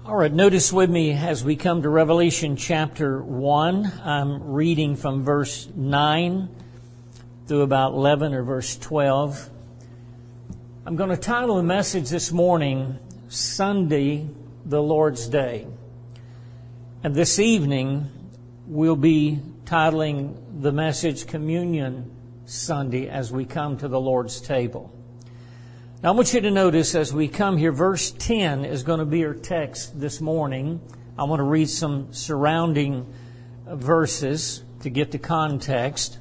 All right, notice with me as we come to Revelation chapter 1, I'm reading from verse 9 through about 11 or verse 12. I'm going to title the message this morning, Sunday, the Lord's Day. And this evening, we'll be titling the message, Communion Sunday, as we come to the Lord's table. Now, I want you to notice as we come here, verse 10 is going to be our text this morning. I want to read some surrounding verses to get the context.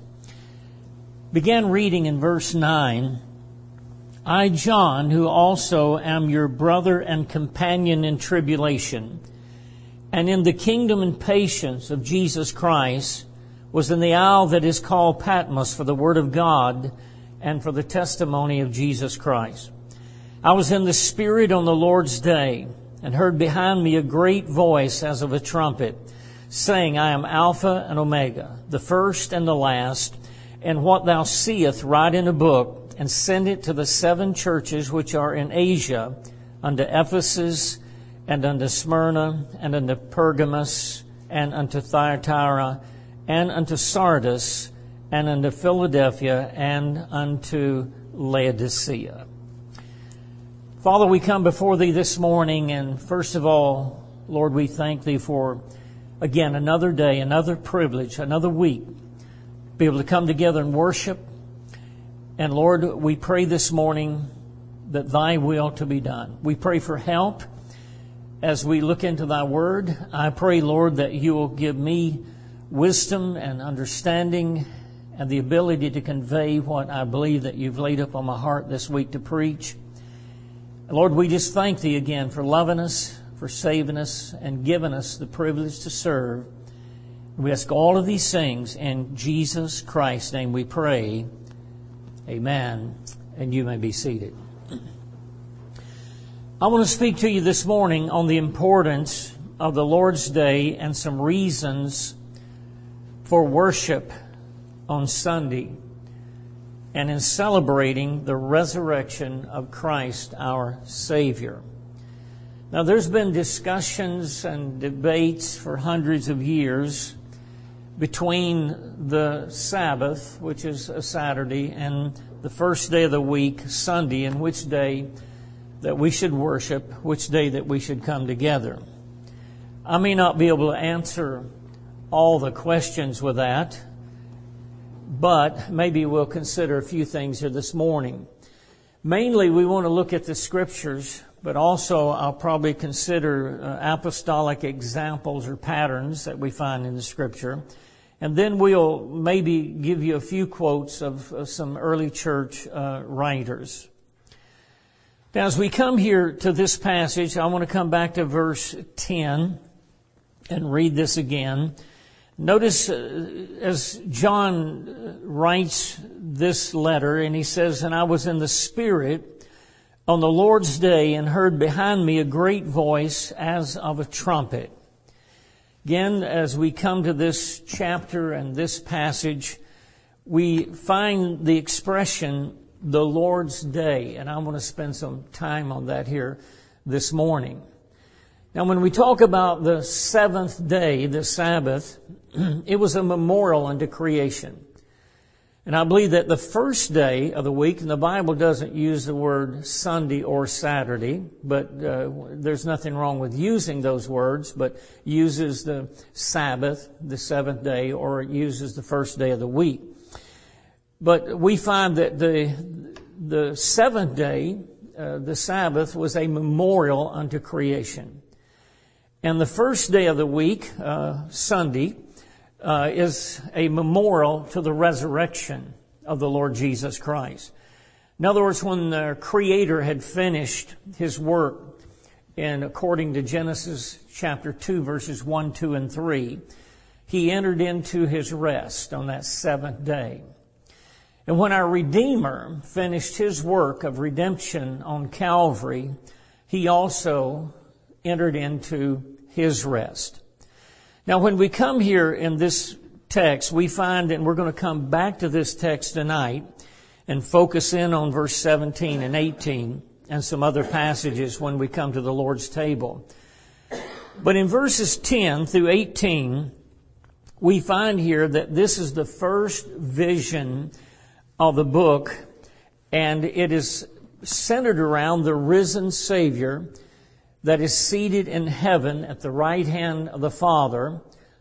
Began reading in verse 9. I, John, who also am your brother and companion in tribulation, and in the kingdom and patience of Jesus Christ, was in the isle that is called Patmos for the word of God and for the testimony of Jesus Christ. I was in the Spirit on the Lord's day, and heard behind me a great voice as of a trumpet, saying, I am Alpha and Omega, the first and the last, and what thou seest write in a book, and send it to the 7 churches which are in Asia, unto Ephesus, and unto Smyrna, and unto Pergamos, and unto Thyatira, and unto Sardis, and unto Philadelphia, and unto Laodicea. Father, we come before Thee this morning, and first of all, Lord, we thank Thee for, again, another day, another privilege, another week, be able to come together and worship. And Lord, we pray this morning that Thy will to be done. We pray for help as we look into Thy Word. I pray, Lord, that You will give me wisdom and understanding and the ability to convey what I believe that You've laid up on my heart this week to preach. Lord, we just thank Thee again for loving us, for saving us, and giving us the privilege to serve. We ask all of these things in Jesus Christ's name we pray. Amen. And you may be seated. I want to speak to you this morning on the importance of the Lord's Day and some reasons for worship on Sunday and in celebrating the resurrection of Christ our Savior. Now, there's been discussions and debates for hundreds of years between the Sabbath, which is a Saturday, and the first day of the week, Sunday, and which day that we should worship, which day that we should come together. I may not be able to answer all the questions with that, but maybe we'll consider a few things here this morning. Mainly, we want to look at the Scriptures, but also I'll probably consider apostolic examples or patterns that we find in the Scripture. And then we'll maybe give you a few quotes of some early church writers. Now, as we come here to this passage, I want to come back to verse 10 and read this again. Notice as John writes this letter, and he says, And I was in the Spirit on the Lord's day, and heard behind me a great voice as of a trumpet. Again, as we come to this chapter and this passage, we find the expression, the Lord's day. And I want to spend some time on that here this morning. Now, when we talk about the 7th day, the Sabbath, it was a memorial unto creation. And I believe that the first day of the week, and the Bible doesn't use the word Sunday or Saturday, but there's nothing wrong with using those words, but uses the Sabbath, the 7th day, or it uses the first day of the week. But we find that the 7th day, the Sabbath, was a memorial unto creation. And the first day of the week, Sunday, is a memorial to the resurrection of the Lord Jesus Christ. In other words, when the Creator had finished His work, and according to Genesis chapter 2, verses 1, 2, and 3, He entered into His rest on that 7th day. And when our Redeemer finished His work of redemption on Calvary, He also entered into His rest. Now, when we come here in this text, we find, and we're going to come back to this text tonight and focus in on verse 17 and 18 and some other passages when we come to the Lord's table. But in verses 10 through 18, we find here that this is the first vision of the book, and it is centered around the risen Savior that is seated in heaven at the right hand of the Father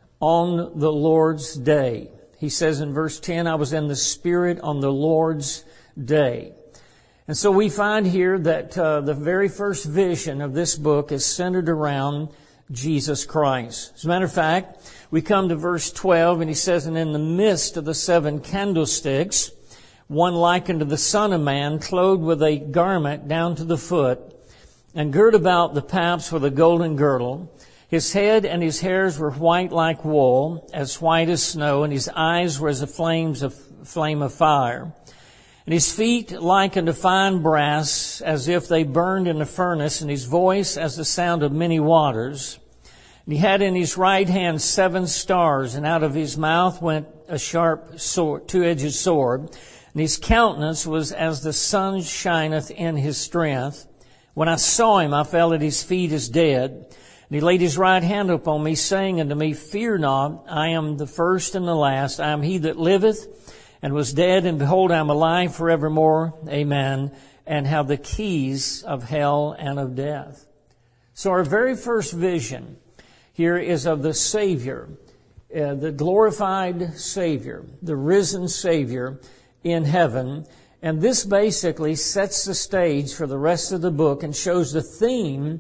on the Lord's day. He says in verse 10, I was in the Spirit on the Lord's day. And so we find here that the very first vision of this book is centered around Jesus Christ. As a matter of fact, we come to verse 12, and he says, and in the midst of the 7 candlesticks, one likened to the Son of Man, clothed with a garment down to the foot, and girt about the paps with a golden girdle. His head and his hairs were white like wool, as white as snow, and his eyes were as a flame of fire. And his feet like unto fine brass, as if they burned in a furnace, and his voice as the sound of many waters. And he had in his right hand 7 stars, and out of his mouth went a sharp sword, 2-edged sword. And his countenance was as the sun shineth in his strength. When I saw him, I fell at his feet as dead. And he laid his right hand upon me, saying unto me, Fear not, I am the first and the last. I am he that liveth and was dead, and behold, I am alive forevermore. Amen. And have the keys of hell and of death. So our very first vision here is of the Savior, the glorified Savior, the risen Savior in heaven. And this basically sets the stage for the rest of the book and shows the theme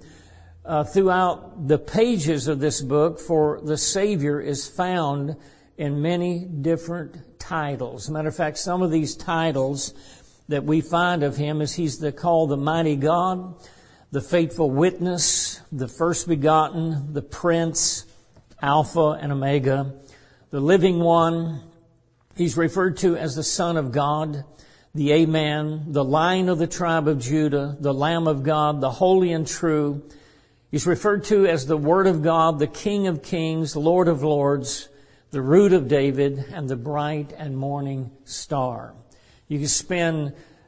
throughout the pages of this book, for the Savior is found in many different titles. As a matter of fact, some of these titles that we find of him is he's called the Mighty God, the Faithful Witness, the First Begotten, the Prince, Alpha and Omega, the Living One. He's referred to as the Son of God, the Amen, the Lion of the tribe of Judah, the Lamb of God, the Holy and True. He's referred to as the Word of God, the King of Kings, Lord of Lords, the Root of David, and the bright and morning star. You can spend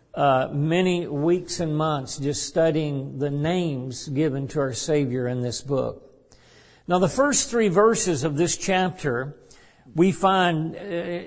many weeks and months just studying the names given to our Savior in this book. Now, the first 3 verses of this chapter we find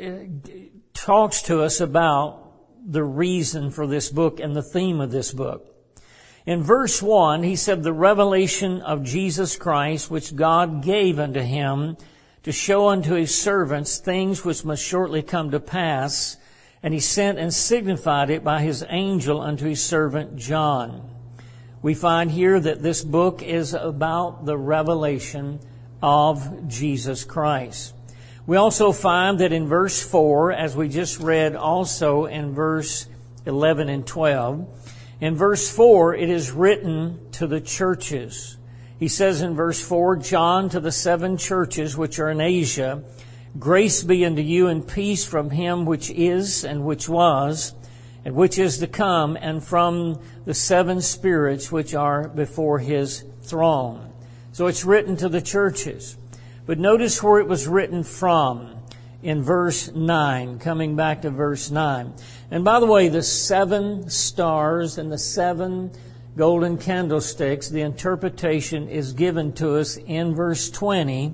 talks to us about the reason for this book and the theme of this book. In verse 1, he said, the revelation of Jesus Christ, which God gave unto him to show unto his servants things which must shortly come to pass. And he sent and signified it by his angel unto his servant John. We find here that this book is about the revelation of Jesus Christ. We also find that in verse 4, as we just read also in verse 11 and 12, in verse 4, it is written to the churches. He says in verse 4, John to the 7 churches which are in Asia, grace be unto you and peace from him which is and which was and which is to come, and from the 7 spirits which are before his throne. So it's written to the churches. But notice where it was written from in verse 9, coming back to verse 9. And by the way, the 7 stars and the 7 golden candlesticks, the interpretation is given to us in verse 20.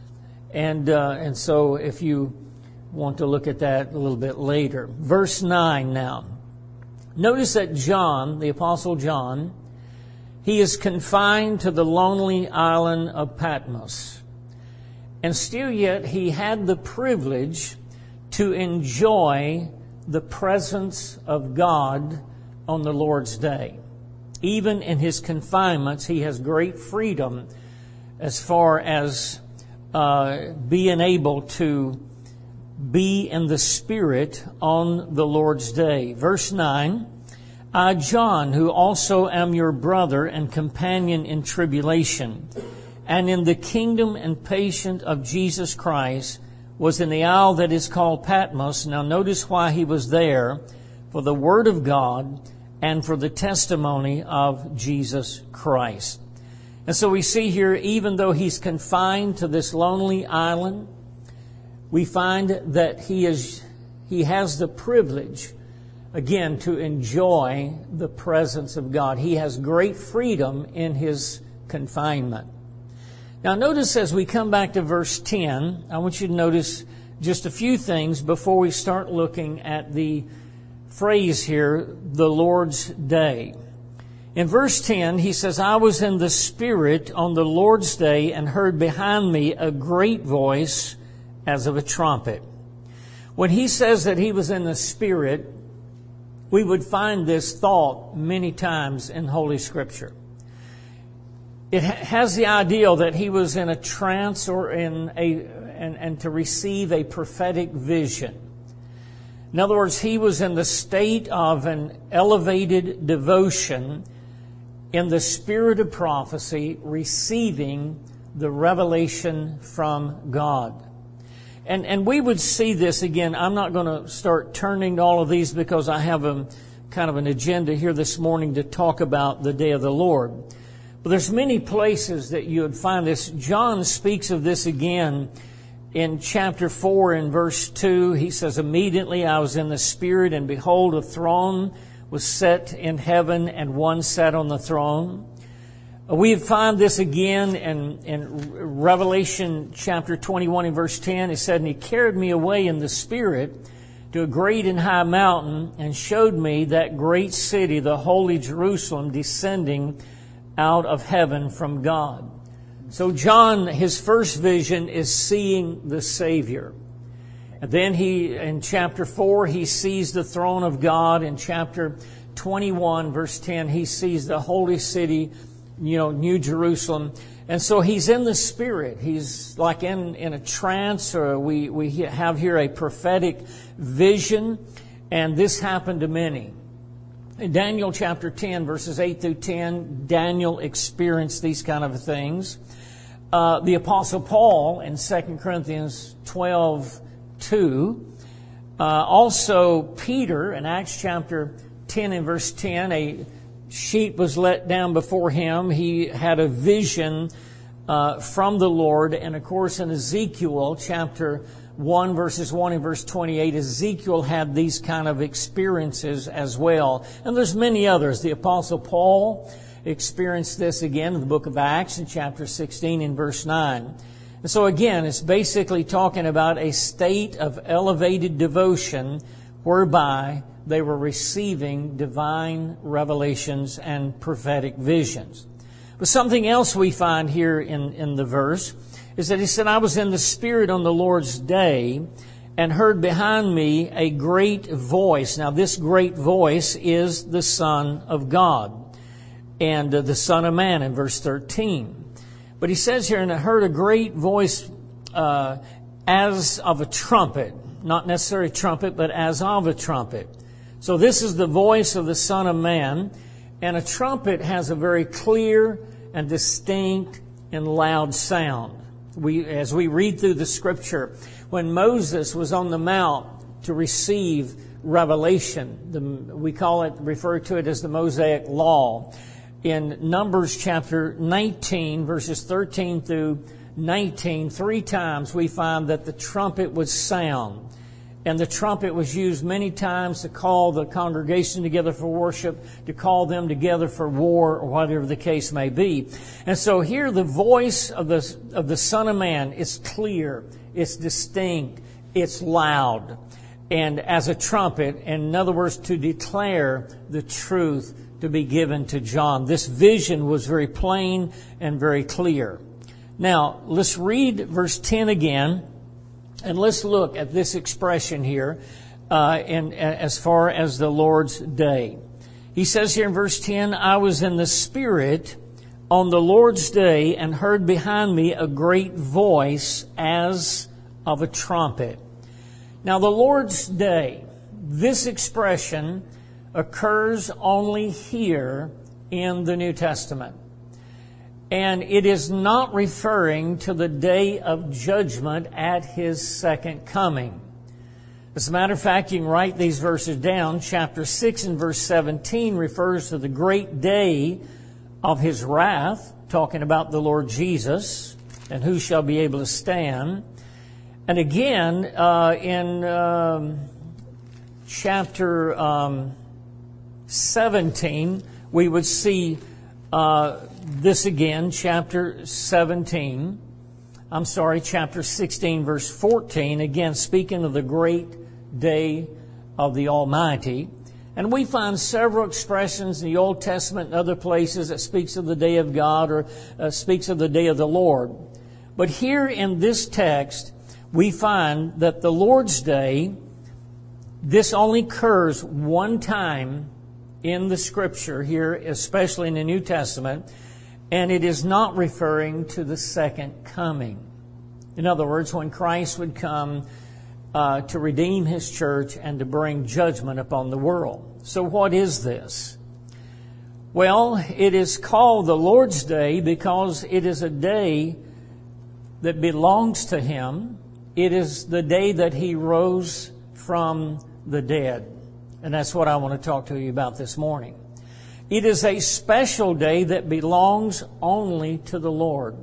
And so if you want to look at that a little bit later. Verse 9 now. Notice that John, the Apostle John, he is confined to the lonely island of Patmos. And still yet he had the privilege to enjoy the presence of God on the Lord's day. Even in his confinements, he has great freedom as far as being able to be in the Spirit on the Lord's day. Verse 9, I, John, who also am your brother and companion in tribulation, and in the kingdom and patience of Jesus Christ, was in the isle that is called Patmos. Now notice why he was there: for the word of God and for the testimony of Jesus Christ. And so we see here, even though he's confined to this lonely island, we find that he has the privilege, again, to enjoy the presence of God. He has great freedom in his confinement. Now notice as we come back to verse 10, I want you to notice just a few things before we start looking at the phrase here, the Lord's day. In verse 10, he says, I was in the Spirit on the Lord's day and heard behind me a great voice as of a trumpet. When he says that he was in the Spirit, we would find this thought many times in Holy Scripture. It has the ideal that he was in a trance or and to receive a prophetic vision. In other words, he was in the state of an elevated devotion in the spirit of prophecy, receiving the revelation from God. And we would see this again. I'm not going to start turning to all of these because I have a kind of an agenda here this morning to talk about the day of the Lord. But there's many places that you would find this. John speaks of this again in chapter 4 and verse 2. He says, immediately I was in the Spirit, and behold, a throne was set in heaven, and one sat on the throne. We find this again in Revelation chapter 21 and verse 10. It said, and he carried me away in the Spirit to a great and high mountain, and showed me that great city, the holy Jerusalem, descending out of heaven from God. So John, his first vision is seeing the Savior. And then in chapter 4, he sees the throne of God. In chapter 21, verse 10, he sees the holy city, New Jerusalem. And so he's in the Spirit. He's like in a trance, or we have here a prophetic vision. And this happened to many. In Daniel chapter 10, verses 8 through 10, Daniel experienced these kind of things. The Apostle Paul in 2 Corinthians 12:2. Also Peter in Acts chapter 10 and verse 10, a sheet was let down before him. He had a vision from the Lord. And of course in Ezekiel chapter 1 verses 1 and verse 28, Ezekiel had these kind of experiences as well. And there's many others. The Apostle Paul experienced this again in the book of Acts in chapter 16 and verse 9. And so again, it's basically talking about a state of elevated devotion whereby they were receiving divine revelations and prophetic visions. But something else we find here in the verse is that he said, I was in the Spirit on the Lord's day and heard behind me a great voice. Now this great voice is the Son of God and the Son of Man in verse 13. But he says here, and I heard a great voice as of a trumpet, not necessarily a trumpet, but as of a trumpet. So this is the voice of the Son of Man, and a trumpet has a very clear and distinct and loud sound. As we read through the Scripture, when Moses was on the mount to receive revelation, we refer to it as the Mosaic Law. In Numbers chapter 19, verses 13 through 19, 3 times we find that the trumpet would sound. And the trumpet was used many times to call the congregation together for worship, to call them together for war, or whatever the case may be. And so here the voice of the Son of Man is clear, it's distinct, it's loud, and as a trumpet, and in other words, to declare the truth to be given to John. This vision was very plain and very clear. Now, let's read verse 10 again. And let's look at this expression here as far as the Lord's day. He says here in verse 10, I was in the Spirit on the Lord's day and heard behind me a great voice as of a trumpet. Now the Lord's day, this expression occurs only here in the New Testament. And it is not referring to the day of judgment at His second coming. As a matter of fact, you can write these verses down. Chapter 6 and verse 17 refers to the great day of His wrath, talking about the Lord Jesus, and who shall be able to stand. And again, in chapter 17, we would see This again, chapter 16, verse 14, again speaking of the great day of the Almighty. And we find several expressions in the Old Testament and other places that speaks of the day of God or speaks of the day of the Lord. But here in this text, we find that the Lord's Day, this only occurs one time in the Scripture here, especially in the New Testament, and it is not referring to the second coming. In other words, when Christ would come to redeem His church and to bring judgment upon the world. So what is this? Well, it is called the Lord's Day because it is a day that belongs to Him. It is the day that He rose from the dead. And that's what I want to talk to you about this morning. It is a special day that belongs only to the Lord.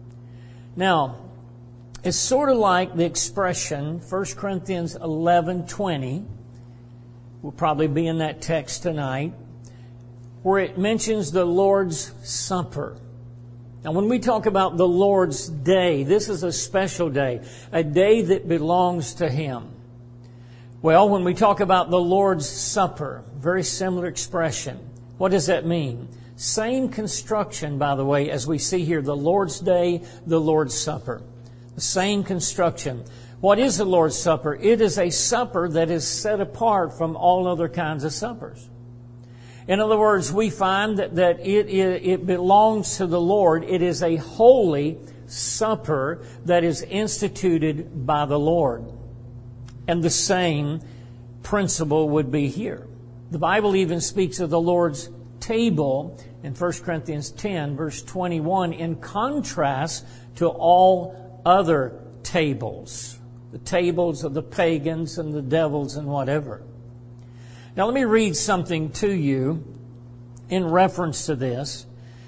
Now, it's sort of like the expression, 1 Corinthians 11:20, will probably be in that text tonight, where it mentions the Lord's Supper. Now, when we talk about the Lord's Day, this is a special day, a day that belongs to Him. Well, when we talk about the Lord's Supper, very similar expression. What does that mean? Same construction, by the way, as we see here, the Lord's Day, the Lord's Supper. The same construction. What is the Lord's Supper? It is a supper that is set apart from all other kinds of suppers. In other words, we find that it belongs to the Lord. It is a holy supper that is instituted by the Lord. And the same principle would be here. The Bible even speaks of the Lord's table in 1 Corinthians 10, verse 21, in contrast to all other tables, the tables of the pagans and the devils and whatever. Now let me read something to you in reference to this.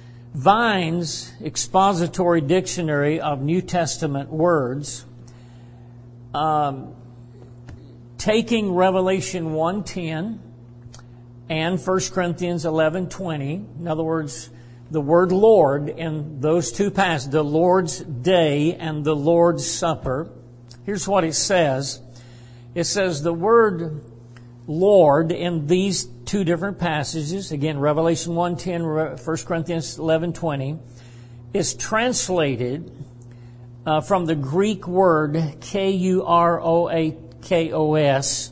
Vine's Expository Dictionary of New Testament Words, taking Revelation 1:10 and 1 Corinthians 11:20, in other words, the word Lord in those two passages, the Lord's Day and the Lord's Supper. Here's what it says. It says the word Lord in these two different passages, again, Revelation 1:10, 1 Corinthians 11:20, is translated from the Greek word K-U-R-O-A-K-O-S,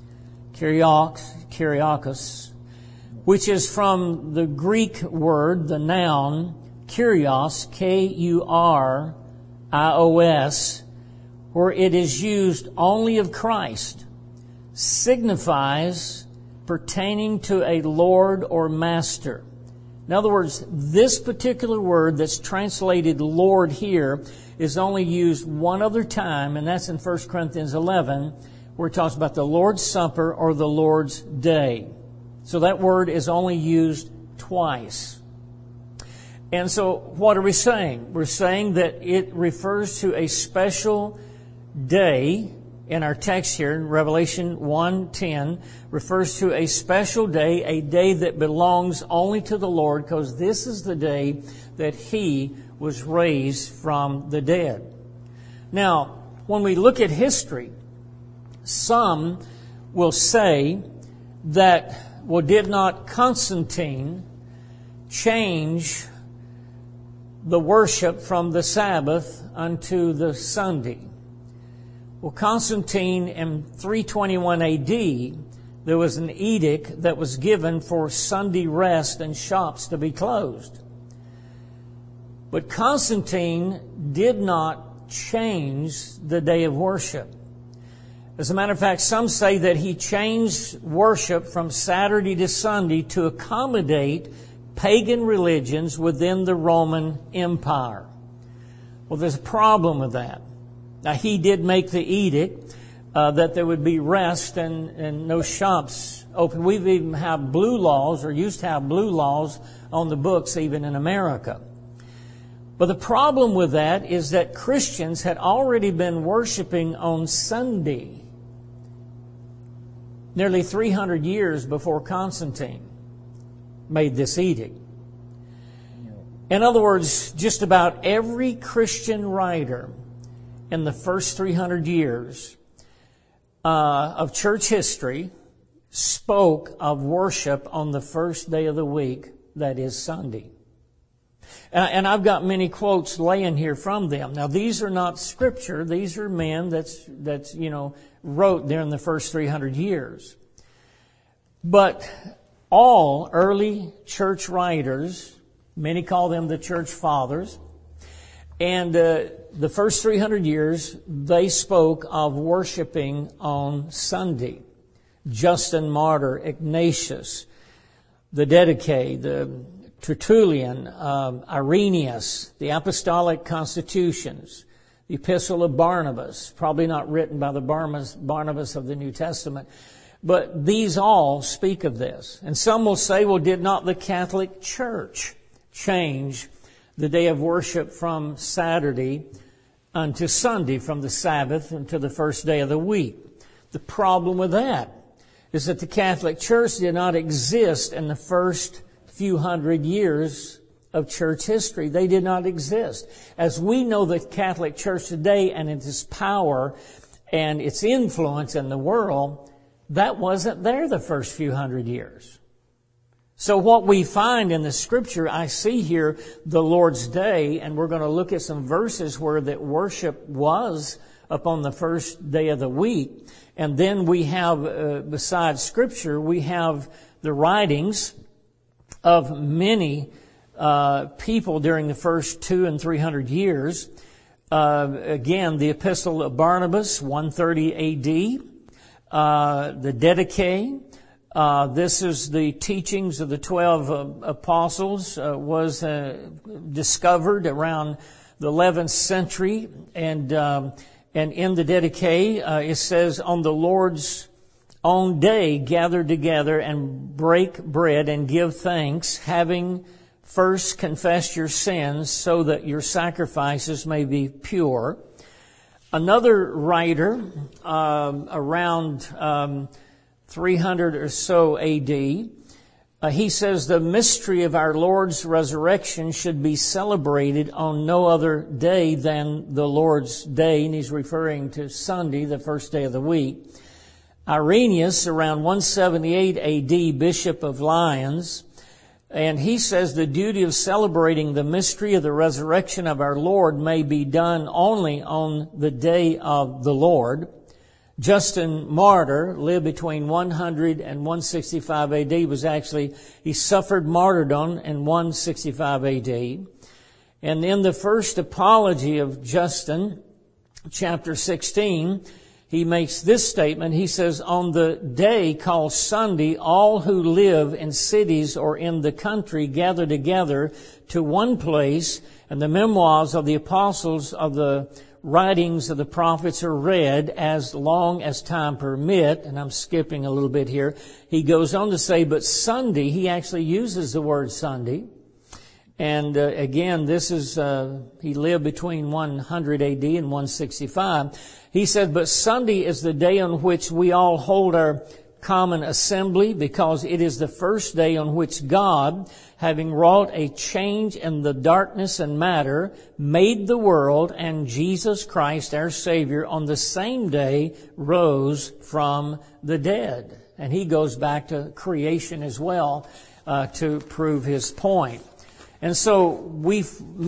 Kyriakos, which is from the Greek word, the noun, Kyrios, K-U-R-I-O-S, where it is used only of Christ, signifies pertaining to a Lord or Master. In other words, this particular word that's translated Lord here is only used one other time, and that's in 1 Corinthians 11, where it talks about the Lord's Supper or the Lord's Day. So that word is only used twice. And so what are we saying? We're saying that it refers to a special day. In our text here, in Revelation 1:10, refers to a special day, a day that belongs only to the Lord, because this is the day that He was raised from the dead. Now, when we look at history, some will say that, well, did not Constantine change the worship from the Sabbath unto the Sunday? Well, Constantine in 321 A.D., there was an edict that was given for Sunday rest and shops to be closed. But Constantine did not change the day of worship. As a matter of fact, some say that he changed worship from Saturday to Sunday to accommodate pagan religions within the Roman Empire. Well, there's a problem with that. Now, he did make the edict that there would be rest and no shops open. We even have blue laws, or used to have blue laws on the books even in America. But the problem with that is that Christians had already been worshiping on Sunday nearly 300 years before Constantine made this edict. In other words, just about every Christian writer in the first 300 years of church history spoke of worship on the first day of the week, that is Sunday. And I've got many quotes laying here from them. Now, these are not scripture. These are men that's wrote during the first 300 years. But all early church writers, many call them the church fathers, and the first 300 years, they spoke of worshiping on Sunday. Justin Martyr, Ignatius, the Didache, the Tertullian, Irenaeus, the Apostolic Constitutions, the Epistle of Barnabas, probably not written by the Barnabas of the New Testament, but these all speak of this. And some will say, well, did not the Catholic Church change the day of worship from Saturday unto Sunday, from the Sabbath unto the first day of the week? The problem with that is that the Catholic Church did not exist in the first few hundred years of church history. They did not exist. As we know the Catholic Church today and its power and its influence in the world, that wasn't there the first few hundred years. So what we find in the Scripture, I see here the Lord's Day, and we're going to look at some verses where that worship was upon the first day of the week. And then we have, besides Scripture, we have the writings of many people during the first 200 and 300 years. Again, the Epistle of Barnabas, 130 A.D., the Didache. This is the teachings of the 12 apostles, was discovered around the 11th century. And in the Didache, it says, on the Lord's own day, gather together and break bread and give thanks, having first confessed your sins, so that your sacrifices may be pure. Another writer, around 300 or so A.D., he says the mystery of our Lord's resurrection should be celebrated on no other day than the Lord's Day, and he's referring to Sunday, the first day of the week. Irenaeus, around 178 A.D., Bishop of Lyons, and he says the duty of celebrating the mystery of the resurrection of our Lord may be done only on the day of the Lord. Justin Martyr lived between 100 and 165 A.D. He suffered martyrdom in 165 A.D. And in the first apology of Justin, chapter 16, he makes this statement. He says, on the day called Sunday, all who live in cities or in the country gather together to one place, and the memoirs of the apostles of the writings of the prophets are read as long as time permit. And I'm skipping a little bit here. He goes on to say, but Sunday, he actually uses the word Sunday. And again, this is, he lived between 100 A.D. and 165. He said, but Sunday is the day on which we all hold our common assembly, because it is the first day on which God, having wrought a change in the darkness and matter, made the world, and Jesus Christ, our Savior, on the same day rose from the dead. And he goes back to creation as well to prove his point. And so we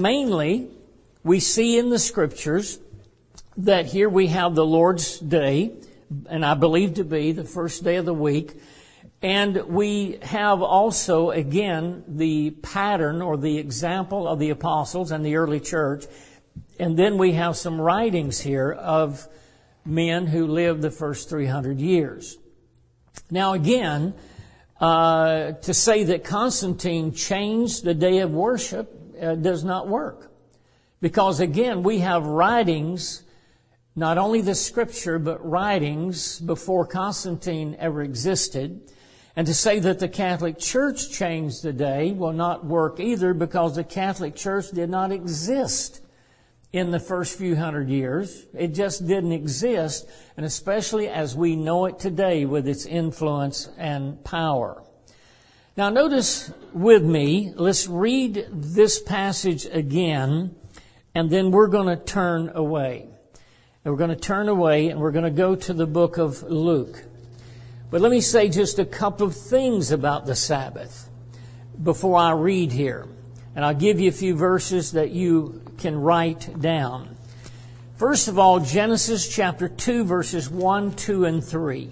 see in the Scriptures that here we have the Lord's Day, and I believe to be the first day of the week. And we have also, again, the pattern or the example of the apostles and the early church. And then we have some writings here of men who lived the first 300 years. Now again, to say that Constantine changed the day of worship does not work. Because again, we have writings, not only the Scripture, but writings before Constantine ever existed. And to say that the Catholic Church changed the day will not work either, because the Catholic Church did not exist in the first few hundred years. It just didn't exist, and especially as we know it today with its influence and power. Now notice with me, let's read this passage again, and then we're going to turn away. And we're going to turn away and we're going to go to the book of Luke. But let me say just a couple of things about the Sabbath before I read here. And I'll give you a few verses that you can write down. First of all, Genesis chapter 2, verses 1, 2, and 3.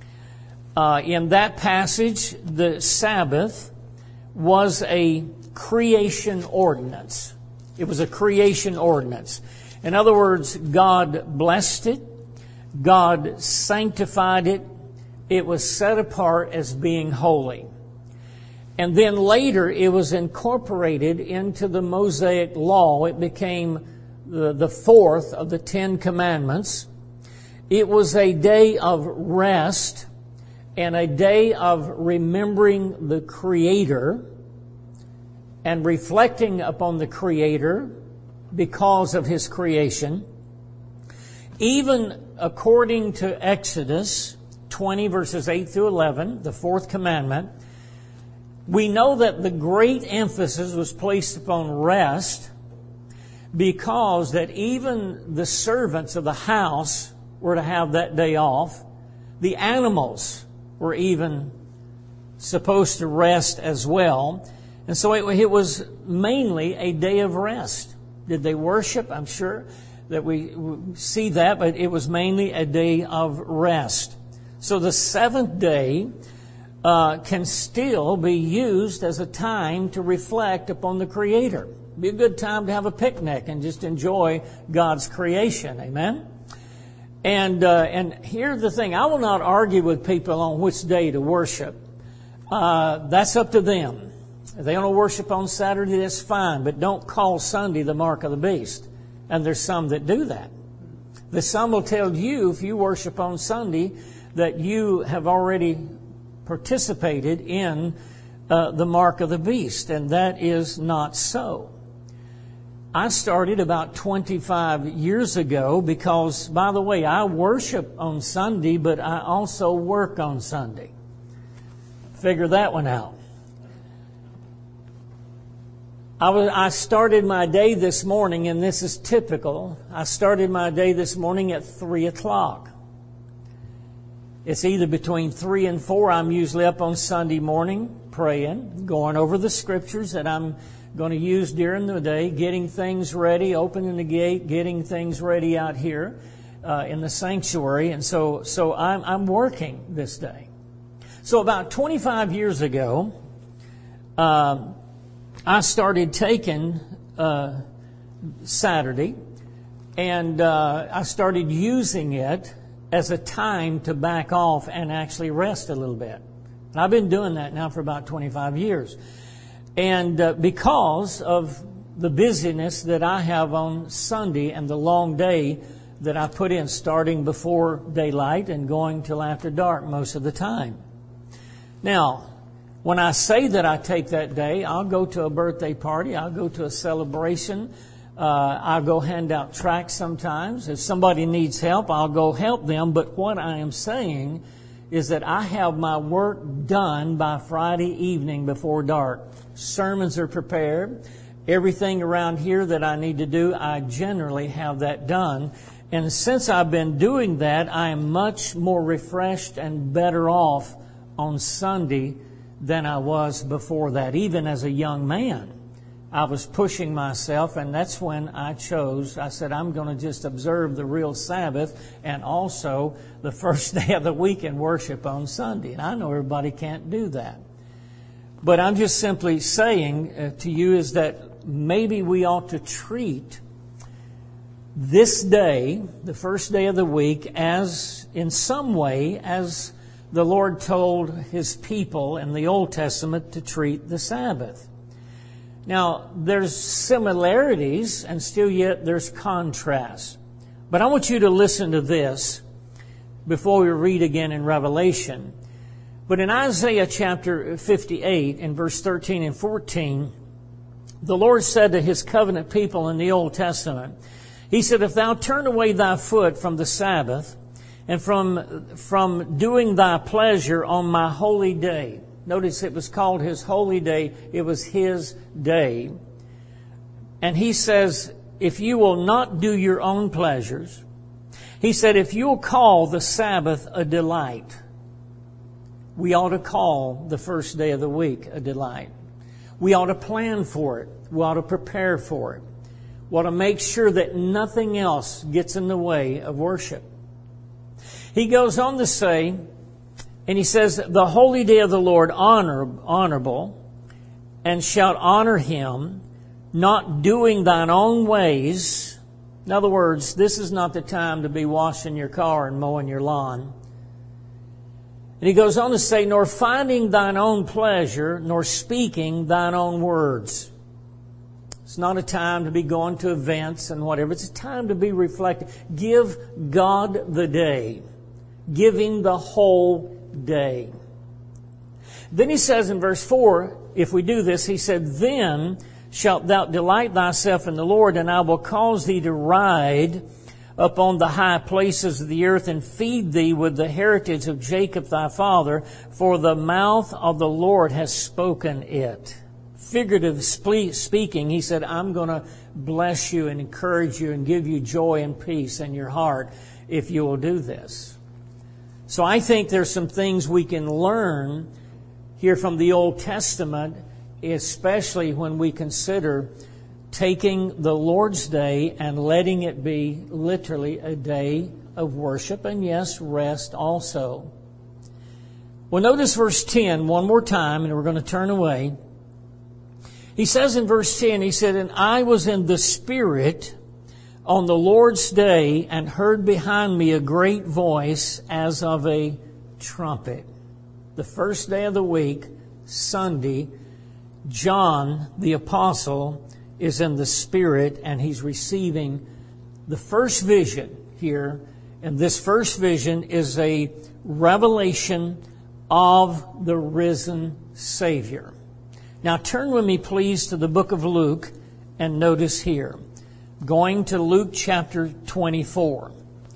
In that passage, the Sabbath was a creation ordinance. It was a creation ordinance. In other words, God blessed it. God sanctified it. It was set apart as being holy. And then later, it was incorporated into the Mosaic law. It became the fourth of the 10 Commandments. It was a day of rest and a day of remembering the Creator and reflecting upon the Creator because of His creation. Even according to Exodus 20 verses 8 through 11, the fourth commandment, we know that the great emphasis was placed upon rest because that even the servants of the house were to have that day off. The animals were even supposed to rest as well. And so it was mainly a day of rest. Did they worship? I'm sure that we see that, but it was mainly a day of rest. So the seventh day can still be used as a time to reflect upon the Creator. Be a good time to have a picnic and just enjoy God's creation. Amen? And here's the thing. I will not argue with people on which day to worship. That's up to them. If they want to worship on Saturday, that's fine. But don't call Sunday the mark of the beast. And there's some that do that. The some will tell you if you worship on Sunday that you have already participated in the mark of the beast. And that is not so. I started about 25 years ago because, by the way, I worship on Sunday, but I also work on Sunday. Figure that one out. I started my day this morning, and this is typical. I started my day this morning at 3 o'clock. It's either between 3 and 4. I'm usually up on Sunday morning praying, going over the scriptures that I'm going to use during the day, getting things ready, opening the gate, getting things ready out here in the sanctuary. And so I'm working this day. So about 25 years ago, I started taking Saturday, and I started using it as a time to back off and actually rest a little bit. And I've been doing that now for about 25 years. And because of the busyness that I have on Sunday and the long day that I put in, starting before daylight and going till after dark most of the time. Now, when I say that I take that day, I'll go to a birthday party, I'll go to a celebration, I'll go hand out tracts sometimes. If somebody needs help, I'll go help them. But what I am saying is that I have my work done by Friday evening before dark. Sermons are prepared. Everything around here that I need to do, I generally have that done. And since I've been doing that, I am much more refreshed and better off on Sunday than I was before that. Even as a young man, I was pushing myself, and that's when I said, I'm going to just observe the real Sabbath and also the first day of the week and worship on Sunday. And I know everybody can't do that. But I'm just simply saying to you is that maybe we ought to treat this day, the first day of the week, as in some way as the Lord told His people in the Old Testament to treat the Sabbath. Now, there's similarities and still yet there's contrast. But I want you to listen to this before we read again in Revelation. But in Isaiah chapter 58, in verse 13 and 14, the Lord said to His covenant people in the Old Testament, He said, If thou turn away thy foot from the Sabbath, and from doing thy pleasure on my holy day. Notice it was called His holy day. It was His day. And He says, if you will not do your own pleasures, He said, if you'll call the Sabbath a delight, we ought to call the first day of the week a delight. We ought to plan for it. We ought to prepare for it. We ought to make sure that nothing else gets in the way of worship. He goes on to say, and he says, the holy day of the Lord honorable, and shalt honor Him, not doing thine own ways. In other words, this is not the time to be washing your car and mowing your lawn. And he goes on to say, nor finding thine own pleasure, nor speaking thine own words. It's not a time to be going to events and whatever. It's a time to be reflective. Give God the day. Give Him the whole day. Then he says in verse 4, if we do this, he said, then shalt thou delight thyself in the Lord, and I will cause thee to ride upon the high places of the earth, and feed thee with the heritage of Jacob thy father, for the mouth of the Lord has spoken it. Figurative speaking, he said, I'm going to bless you and encourage you and give you joy and peace in your heart if you will do this. So I think there's some things we can learn here from the Old Testament, especially when we consider taking the Lord's Day and letting it be literally a day of worship and, yes, rest also. Well, notice verse 10 one more time, and we're going to turn away. He says in verse 10, he said, and I was in the Spirit on the Lord's day, and heard behind me a great voice as of a trumpet. The first day of the week, Sunday, John the Apostle is in the Spirit, and he's receiving the first vision here. And this first vision is a revelation of the risen Savior. Now turn with me, please, to the book of Luke, and notice here. Going to Luke chapter 24.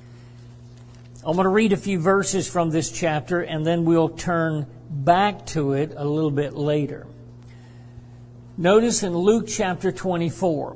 I'm going to read a few verses from this chapter, and then we'll turn back to it a little bit later. Notice in Luke chapter 24.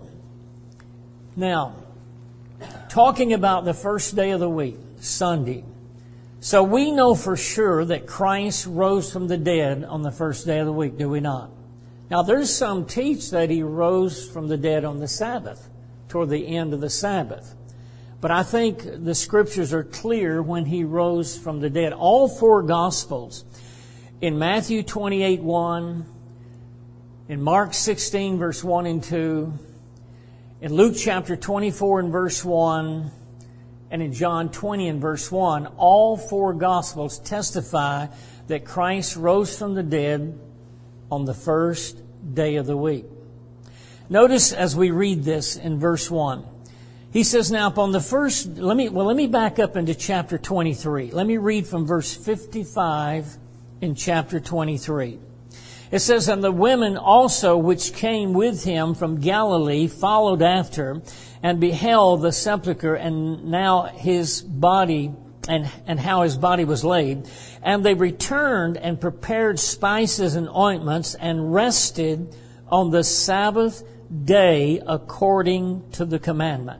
Now, talking about the first day of the week, Sunday. So we know for sure that Christ rose from the dead on the first day of the week, do we not? Now, there's some teach that He rose from the dead on the Sabbath, toward the end of the Sabbath. But I think the Scriptures are clear when He rose from the dead. All four Gospels, in Matthew 28:1, in Mark 16, verse 1 and 2, in Luke chapter 24 and verse 1, and in John 20 and verse 1, all four Gospels testify that Christ rose from the dead on the first day of the week. Notice as we read this in verse 1. He says, now upon the first, let me back up into chapter 23. Let me read from verse 55 in chapter 23. It says, and the women also which came with Him from Galilee followed after, and beheld the sepulchre, and now His body, and how His body was laid. And they returned and prepared spices and ointments, and rested on the Sabbath day according to the commandment.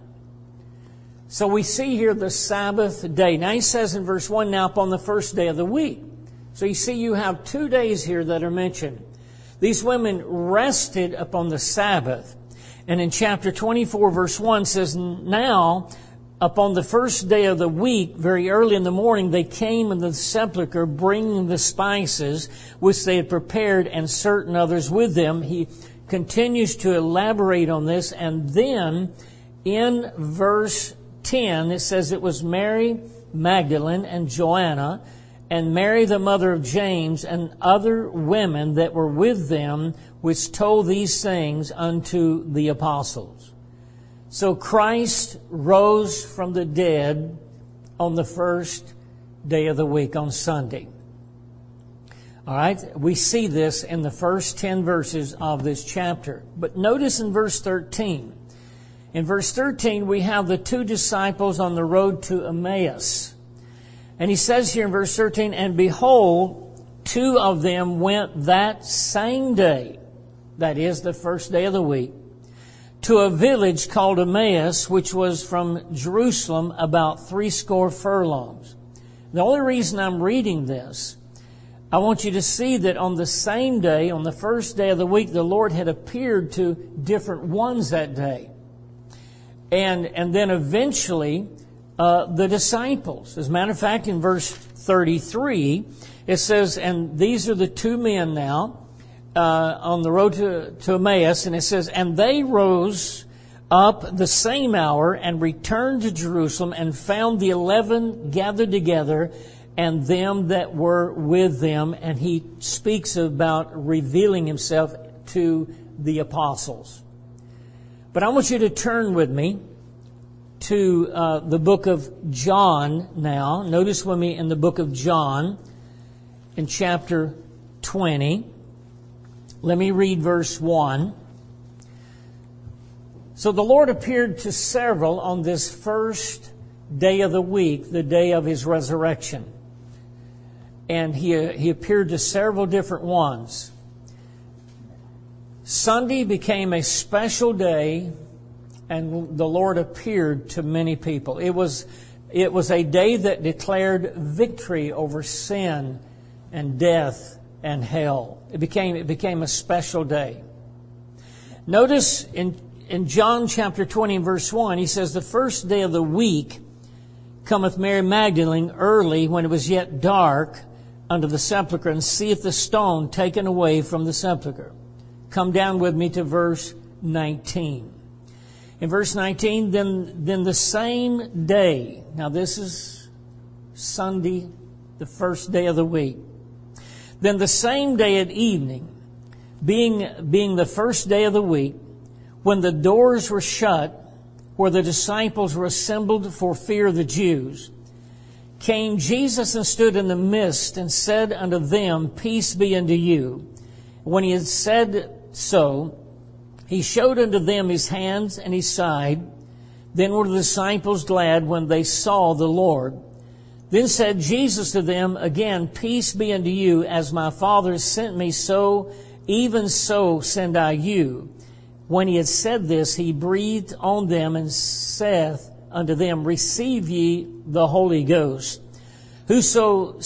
So we see here the Sabbath day. Now he says in verse 1, now upon the first day of the week. So you see you have 2 days here that are mentioned. These women rested upon the Sabbath. And in chapter 24 verse 1 says, now upon the first day of the week, very early in the morning, they came in the sepulchre bringing the spices which they had prepared, and certain others with them. He continues to elaborate on this, and then in verse 10 it says it was Mary Magdalene and Joanna and Mary the mother of James and other women that were with them, which told these things unto the apostles. So Christ rose from the dead on the first day of the week, on Sunday. All right, we see this in the first 10 verses of this chapter. But notice in verse 13. In verse 13, we have the two disciples on the road to Emmaus. And he says here in verse 13, and behold, two of them went that same day, that is the first day of the week, to a village called Emmaus, which was from Jerusalem about 80 furlongs. The only reason I'm reading this, I want you to see that on the same day, on the first day of the week, the Lord had appeared to different ones that day. And then eventually, the disciples. As a matter of fact, in verse 33, it says, and these are the two men now, on the road to Emmaus, and it says, and they rose up the same hour and returned to Jerusalem and found the 11 gathered together and them that were with them. And he speaks about revealing himself to the apostles. But I want you to turn with me to the book of John now. Notice with me in the book of John in chapter 20. Let me read verse 1. So the Lord appeared to several on this first day of the week, the day of His resurrection. And He appeared to several different ones. Sunday became a special day, and the Lord appeared to many people. It was a day that declared victory over sin and death and hell. It became a special day. Notice in John chapter 20 and verse 1, he says, the first day of the week cometh Mary Magdalene early, when it was yet dark, unto the sepulchre, and seeth the stone taken away from the sepulchre. Come down with me to verse 19. In verse 19, then the same day, now this is Sunday, the first day of the week. Then the same day at evening, being the first day of the week, when the doors were shut, where the disciples were assembled for fear of the Jews, came Jesus and stood in the midst and said unto them, Peace be unto you. When he had said so, he showed unto them his hands and his side. Then were the disciples glad when they saw the Lord. Then said Jesus to them again, Peace be unto you, as my Father has sent me, so even so send I you. When he had said this, he breathed on them and saith unto them, Receive ye the Holy Ghost. Whosoever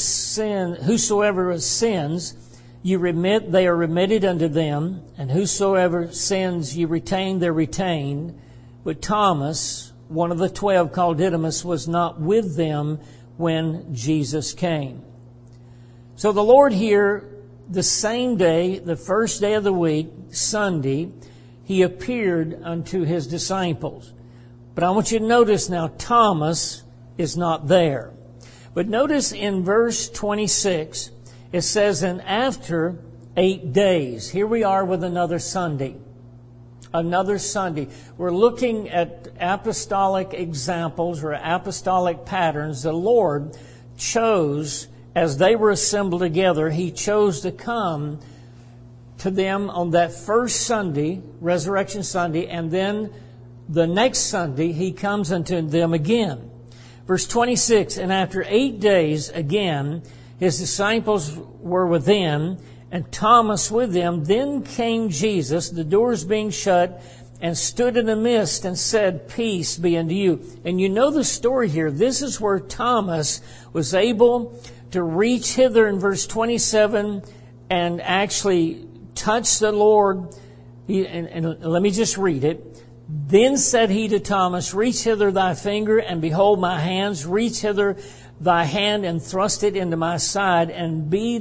sins you remit, they are remitted unto them, and whosoever sins you retain, they're retained. But Thomas, one of the 12, called Didymus, was not with them when Jesus came. So the Lord here, the same day, the first day of the week, Sunday, He appeared unto His disciples. But I want you to notice now, Thomas is not there. But notice in verse 26, it says, and after 8 days, here we are with another Sunday. Another Sunday. We're looking at apostolic examples or apostolic patterns. The Lord chose, as they were assembled together, He chose to come to them on that first Sunday, Resurrection Sunday, and then the next Sunday He comes unto them again. Verse 26, and after 8 days again, His disciples were within, and Thomas with them. Then came Jesus, the doors being shut, and stood in the midst and said, Peace be unto you. And you know the story here. This is where Thomas was able to reach hither in verse 27 and actually touch the Lord. And let me just read it. Then said he to Thomas, Reach hither thy finger, and behold my hands. Reach hither thy hand, and thrust it into my side, and be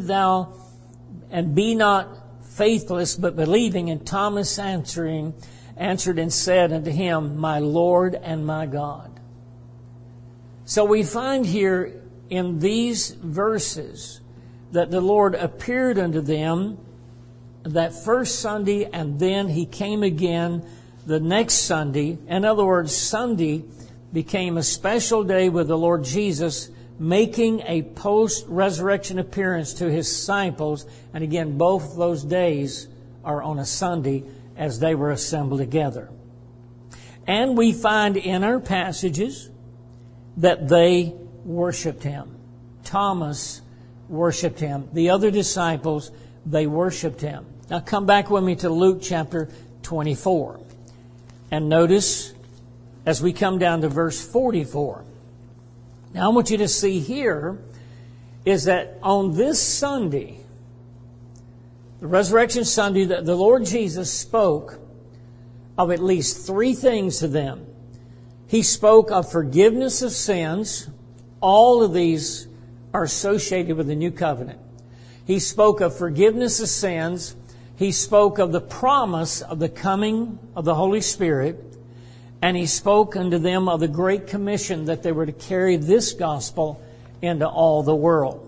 not faithless, but believing. And Thomas answered and said unto him, My Lord and my God. So we find here in these verses that the Lord appeared unto them that first Sunday, and then He came again the next Sunday. In other words, Sunday became a special day with the Lord Jesus making a post-resurrection appearance to His disciples. And again, both those days are on a Sunday as they were assembled together. And we find in our passages that they worshiped Him. Thomas worshiped Him. The other disciples, they worshiped Him. Now come back with me to Luke chapter 24. And notice, as we come down to verse 44. Now I want you to see here is that on this Sunday, the Resurrection Sunday, the Lord Jesus spoke of at least three things to them. He spoke of forgiveness of sins. All of these are associated with the new covenant. He spoke of forgiveness of sins. He spoke of the promise of the coming of the Holy Spirit. And He spoke unto them of the Great Commission that they were to carry this gospel into all the world.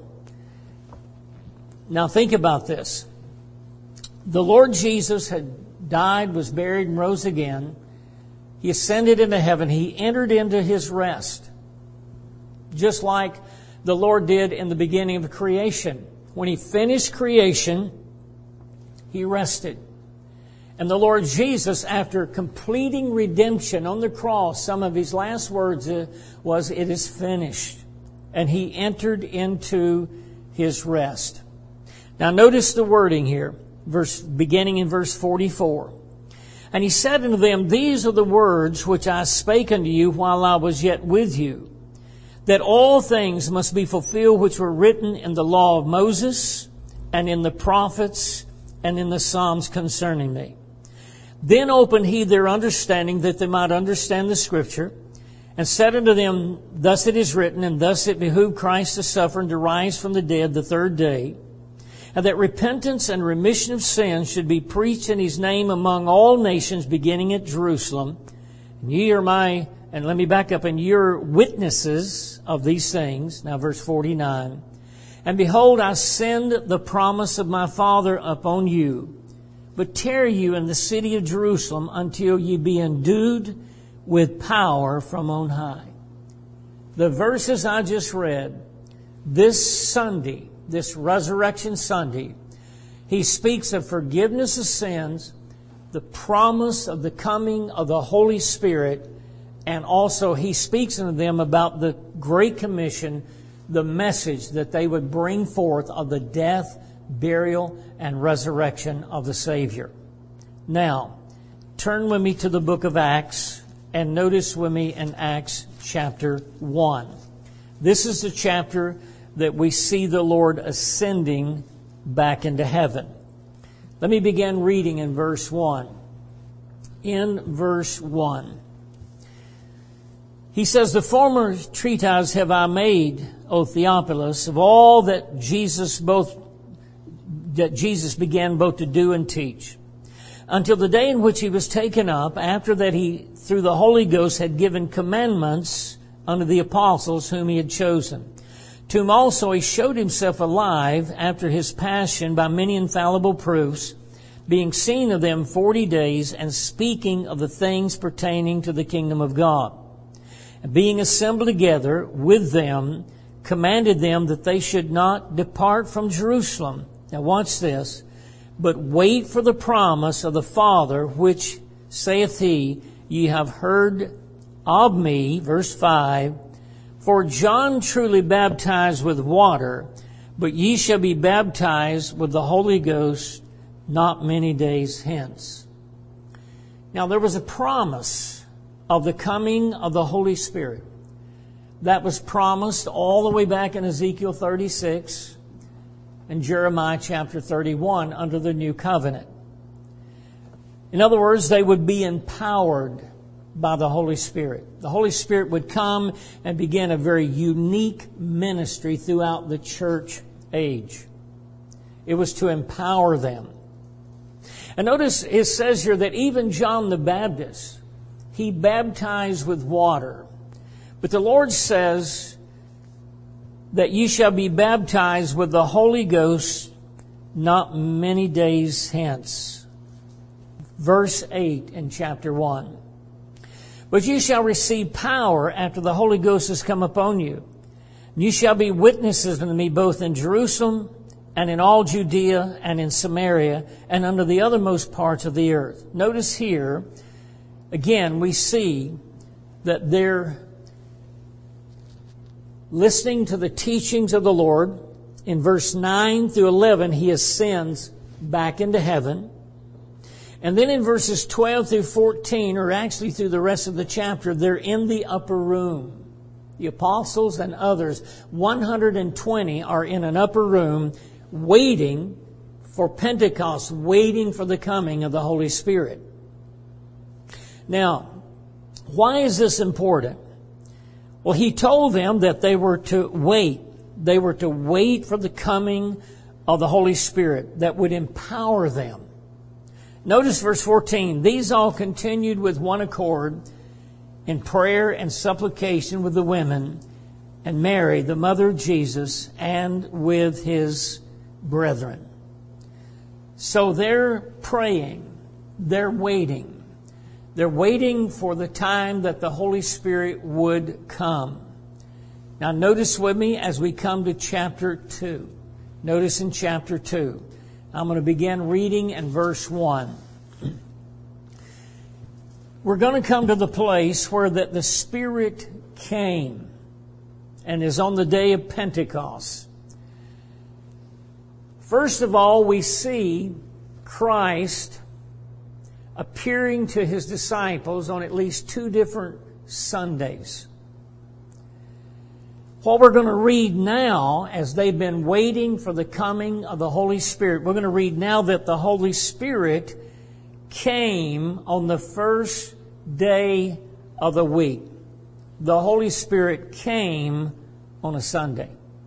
Now think about this. The Lord Jesus had died, was buried, and rose again. He ascended into heaven. He entered into His rest. Just like the Lord did in the beginning of creation. When He finished creation, He rested. And the Lord Jesus, after completing redemption on the cross, some of His last words was, "It is finished." And He entered into His rest. Now notice the wording here, beginning in verse 44. And He said unto them, "These are the words which I spake unto you while I was yet with you, that all things must be fulfilled which were written in the law of Moses, and in the prophets, and in the Psalms concerning me." Then opened He their understanding, that they might understand the Scripture, and said unto them, "Thus it is written, and thus it behooved Christ to suffer and to rise from the dead the third day, and that repentance and remission of sins should be preached in His name among all nations, beginning at Jerusalem. And ye are and let me back up, and you're witnesses of these things." Now verse 49. "And behold, I send the promise of my Father upon you. But tarry you in the city of Jerusalem until ye be endued with power from on high." The verses I just read, this Sunday, this Resurrection Sunday, He speaks of forgiveness of sins, the promise of the coming of the Holy Spirit, and also He speaks unto them about the Great Commission, the message that they would bring forth of the death, burial, and resurrection of the Savior. Now, turn with me to the book of Acts and notice with me in Acts chapter 1. This is the chapter that we see the Lord ascending back into heaven. Let me begin reading in verse 1. In verse 1, he says, "The former treatise have I made, O Theophilus, of all that Jesus began both to do and teach, until the day in which He was taken up, after that He, through the Holy Ghost, had given commandments unto the apostles whom He had chosen. To whom also He showed Himself alive after His passion by many infallible proofs, being seen of them 40 days, and speaking of the things pertaining to the kingdom of God. And being assembled together with them, commanded them that they should not depart from Jerusalem." Now watch this. "But wait for the promise of the Father, which saith He, Ye have heard of me," verse 5, "For John truly baptized with water, but ye shall be baptized with the Holy Ghost not many days hence." Now there was a promise of the coming of the Holy Spirit that was promised all the way back in Ezekiel 36 and Jeremiah chapter 31 under the new covenant. In other words, they would be empowered by the Holy Spirit. The Holy Spirit would come and begin a very unique ministry throughout the church age. It was to empower them. And notice it says here that even John the Baptist, he baptized with water. But the Lord says that ye shall be baptized with the Holy Ghost not many days hence. Verse 8 in chapter 1. "But ye shall receive power after the Holy Ghost has come upon you. And ye shall be witnesses unto me both in Jerusalem and in all Judea and in Samaria and unto the othermost parts of the earth." Notice here, again, we see that they're listening to the teachings of the Lord in verse 9 through 11, he ascends back into heaven. And then in verses 12 through 14, or actually through the rest of the chapter, they're in the upper room. The apostles and others, 120, are in an upper room waiting for Pentecost, waiting for the coming of the Holy Spirit. Now, why is this important? Well, he told them that they were to wait. They were to wait for the coming of the Holy Spirit that would empower them. Notice verse 14. These all continued with one accord in prayer and supplication with the women and Mary, the mother of Jesus, and with his brethren. So they're praying. They're waiting. They're waiting for the time that the Holy Spirit would come. Now notice with me as we come to chapter 2. Notice in chapter 2. I'm going to begin reading in verse 1. We're going to come to the place where that the Spirit came and is on the day of Pentecost. First of all, we see Christ appearing to his disciples on at least 2 different Sundays. What we're going to read now, as they've been waiting for the coming of the Holy Spirit, we're going to read now that the Holy Spirit came on the first day of the week. The Holy Spirit came on a Sunday.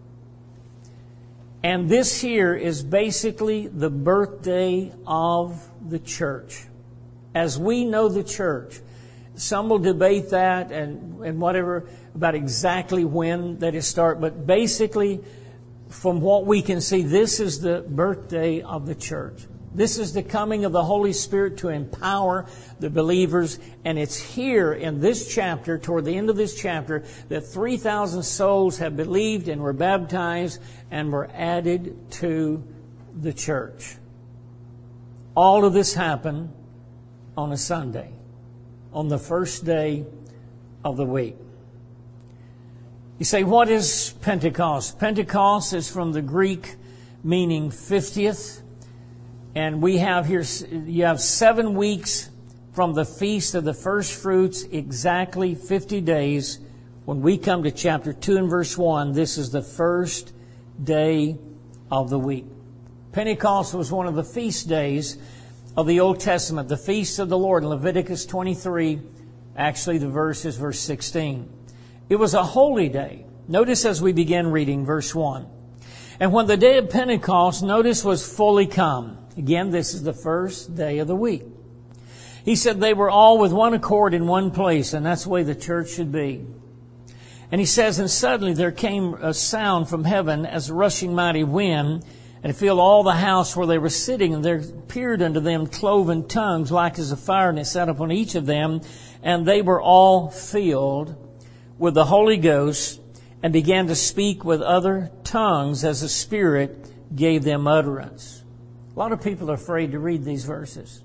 And this here is basically the birthday of the church. As we know the church, some will debate that and whatever about exactly when that it started. But basically, from what we can see, this is the birthday of the church. This is the coming of the Holy Spirit to empower the believers. And it's here in this chapter, toward the end of this chapter, that 3,000 souls have believed and were baptized and were added to the church. All of this happened on a Sunday, on the first day of the week. You say, what is Pentecost? Pentecost is from the Greek meaning 50th. And we have here, you have 7 weeks from the Feast of the First Fruits, exactly 50 days. When we come to chapter 2 and verse 1, this is the first day of the week. Pentecost was one of the feast days of the Old Testament, the feast of the Lord in Leviticus 23. Actually, the verse is verse 16. It was a holy day. Notice as we begin reading verse 1. And when the day of Pentecost, notice, was fully come. Again, this is the first day of the week. He said they were all with one accord in one place, and that's the way the church should be. And he says, and suddenly there came a sound from heaven as a rushing mighty wind, and it filled all the house where they were sitting, and there appeared unto them cloven tongues like as a fire, and it sat upon each of them, and they were all filled with the Holy Ghost, and began to speak with other tongues as the Spirit gave them utterance. A lot of people are afraid to read these verses.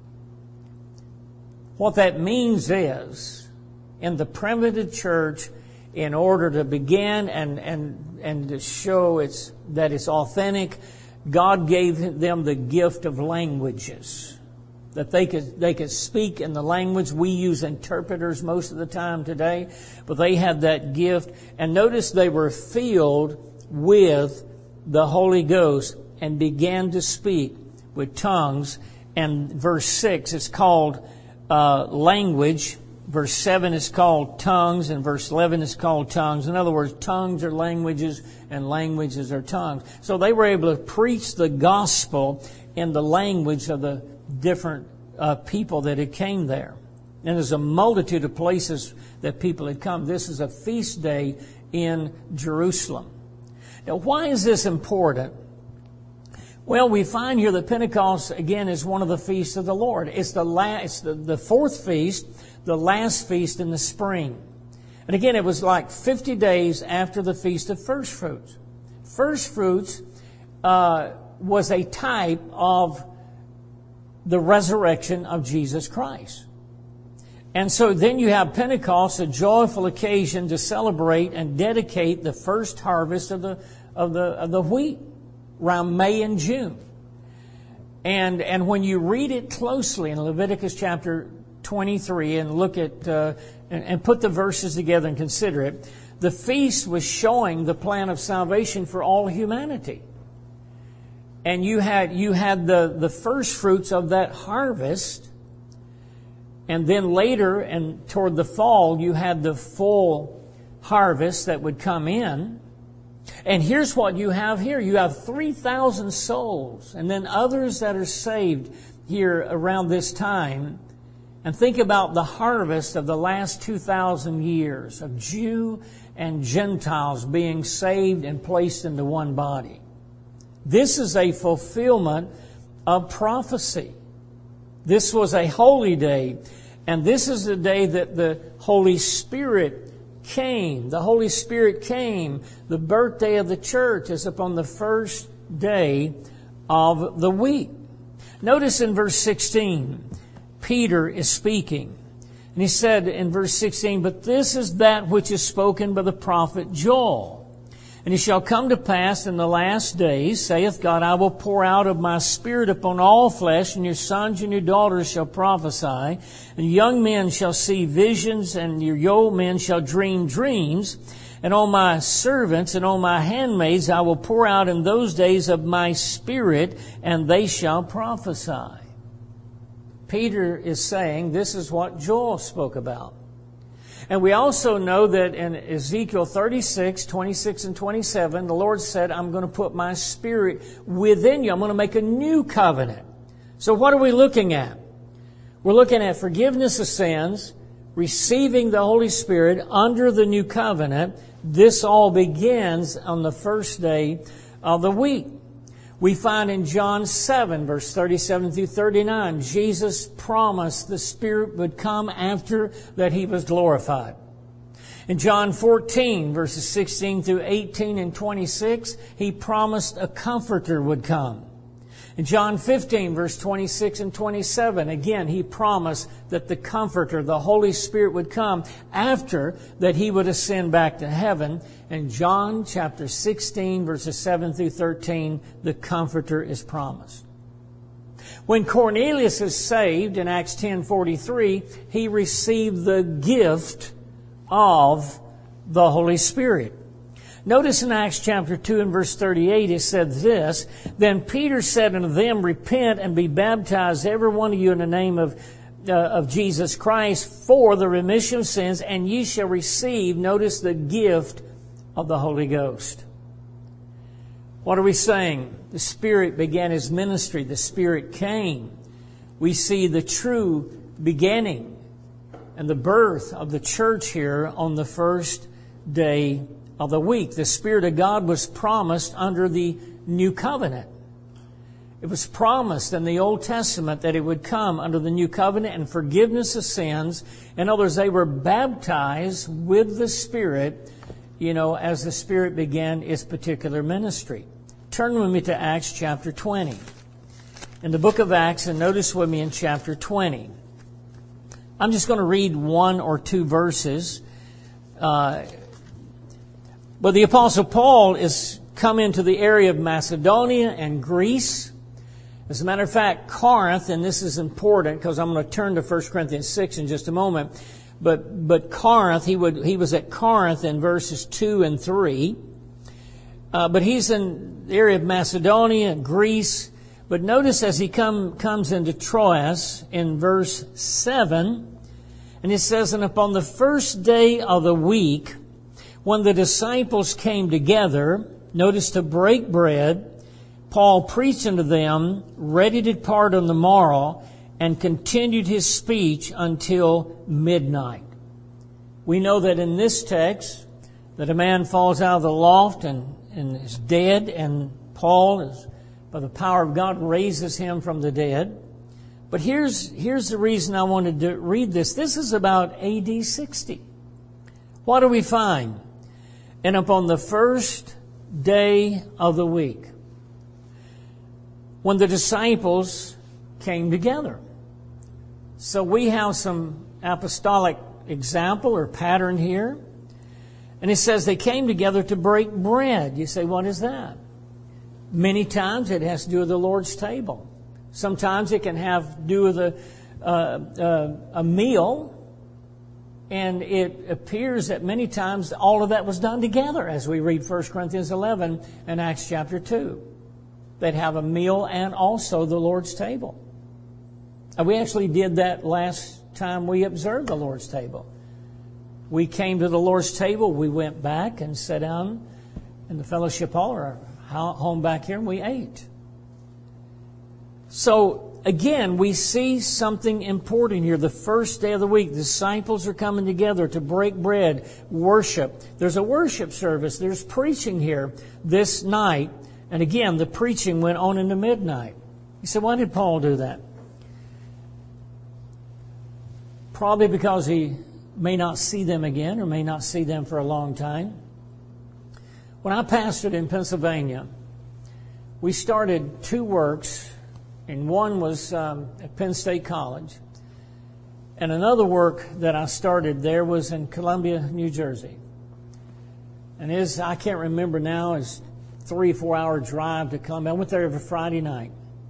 What that means is, in the primitive church, in order to begin and to show that it's authentic, God gave them the gift of languages. That they could speak in the language. We use interpreters most of the time today, but they had that gift. And notice they were filled with the Holy Ghost and began to speak with tongues. And verse 6 is called language. Verse 7 is called tongues, and verse 11 is called tongues. In other words, tongues are languages, and languages are tongues. So they were able to preach the gospel in the language of the different people that had came there. And there's a multitude of places that people had come. This is a feast day in Jerusalem. Now, why is this important? Well, we find here that Pentecost, again, is one of the feasts of the Lord. It's the fourth feast, the last feast in the spring. And again, it was like 50 days after the Feast of First Fruits. First Fruits was a type of the resurrection of Jesus Christ. And so then you have Pentecost, a joyful occasion to celebrate and dedicate the first harvest of the wheat around May and June. And when you read it closely in Leviticus chapter 23 and look at and put the verses together and consider it, the feast was showing the plan of salvation for all humanity. And you had the first fruits of that harvest, and then later and toward the fall you had the full harvest that would come in. And here's what you have here. You have 3,000 souls, and then others that are saved here around this time. And think about the harvest of the last 2,000 years of Jew and Gentiles being saved and placed into one body. This is a fulfillment of prophecy. This was a holy day, and this is the day that the Holy Spirit came. The Holy Spirit came. The birthday of the church is upon the first day of the week. Notice in verse 16, Peter is speaking. And he said in verse 16, "But this is that which is spoken by the prophet Joel. And it shall come to pass in the last days, saith God, I will pour out of my Spirit upon all flesh, and your sons and your daughters shall prophesy, and young men shall see visions, and your old men shall dream dreams. And on my servants and on my handmaids I will pour out in those days of my Spirit, and they shall prophesy." Peter is saying this is what Joel spoke about. And we also know that in Ezekiel 36, 26 and 27, the Lord said, "I'm going to put my Spirit within you. I'm going to make a new covenant." So what are we looking at? We're looking at forgiveness of sins, receiving the Holy Spirit under the new covenant. This all begins on the first day of the week. We find in John 7, verse 37 through 39, Jesus promised the Spirit would come after that He was glorified. In John 14, verses 16 through 18 and 26, He promised a Comforter would come. In John 15, verse 26 and 27, again, He promised that the Comforter, the Holy Spirit, would come after that He would ascend back to heaven. In John chapter 16, verses 7 through 13, the Comforter is promised. When Cornelius is saved in Acts 10:43, he received the gift of the Holy Spirit. Notice in Acts chapter 2 and verse 38, it said this, "Then Peter said unto them, Repent and be baptized, every one of you, in the name of Jesus Christ, for the remission of sins, and ye shall receive," notice, "the gift of the Holy Ghost." What are we saying? The Spirit began His ministry. The Spirit came. We see the true beginning and the birth of the church here on the first day of the week. The Spirit of God was promised under the new covenant. It was promised in the Old Testament that it would come under the new covenant and forgiveness of sins. In other words, they were baptized with the Spirit, as the Spirit began its particular ministry. Turn with me to Acts chapter 20. In the book of Acts, and notice with me in chapter 20. I'm just going to read one or two verses. But the Apostle Paul is come into the area of Macedonia and Greece. As a matter of fact, Corinth, and this is important because I'm going to turn to 1 Corinthians 6 in just a moment. But Corinth, he was at Corinth in verses 2 and 3. But he's in the area of Macedonia, Greece. But notice as he comes into Troas in verse 7, and it says, "And upon the first day of the week, when the disciples came together," notice, "to break bread, Paul preached unto them, ready to depart on the morrow, and continued his speech until midnight." We know that in this text that a man falls out of the loft and is dead, and Paul, by the power of God, raises him from the dead. But here's the reason I wanted to read this. This is about AD 60. What do we find? "And upon the first day of the week, when the disciples came together." So we have some apostolic example or pattern here. And it says they came together to break bread. You say, what is that? Many times it has to do with the Lord's table. Sometimes it can have to do with a meal. And it appears that many times all of that was done together as we read 1 Corinthians 11 and Acts chapter 2. They'd have a meal and also the Lord's table. And we actually did that last time we observed the Lord's table. We came to the Lord's table, we went back and sat down in the fellowship hall or home back here and we ate. So, again, we see something important here. The first day of the week, the disciples are coming together to break bread, worship. There's a worship service. There's preaching here this night. And again, the preaching went on into midnight. You said, why did Paul do that? Probably because he may not see them again or may not see them for a long time. When I pastored in Pennsylvania, we started 2 works. And one was at Penn State College. And another work that I started there was in Columbia, New Jersey. And I can't remember now, it's 3-4 hour drive to Columbia. I went there every Friday night.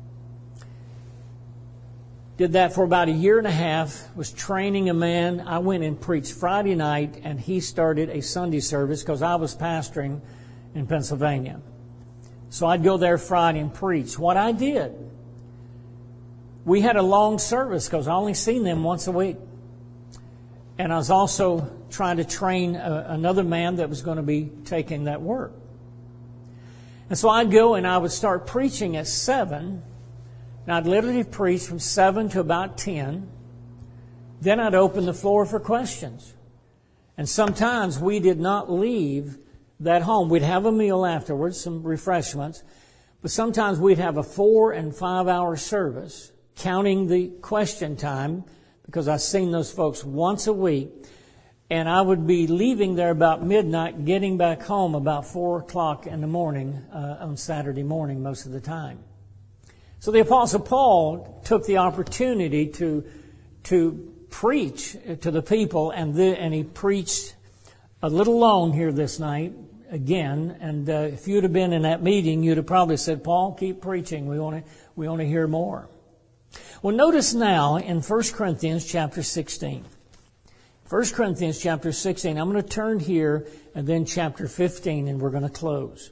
Did that for about a year and a half, was training a man. I went and preached Friday night, and he started a Sunday service because I was pastoring in Pennsylvania. So I'd go there Friday and preach. What I did, we had a long service because I only seen them once a week. And I was also trying to train another man that was going to be taking that work. And so I'd go and I would start preaching at 7. And I'd literally preach from 7 to about 10. Then I'd open the floor for questions. And sometimes we did not leave that home. We'd have a meal afterwards, some refreshments. But sometimes we'd have a 4 and 5 hour service, counting the question time, because I've seen those folks once a week. And I would be leaving there about midnight, getting back home about 4 o'clock in the morning on Saturday morning most of the time. So the Apostle Paul took the opportunity to preach to the people, and he preached a little long here this night again. And if you'd have been in that meeting, you'd have probably said, Paul, keep preaching. We want to hear more. Well, notice now in 1 Corinthians chapter 16. 1 Corinthians chapter 16. I'm going to turn here and then chapter 15, and we're going to close.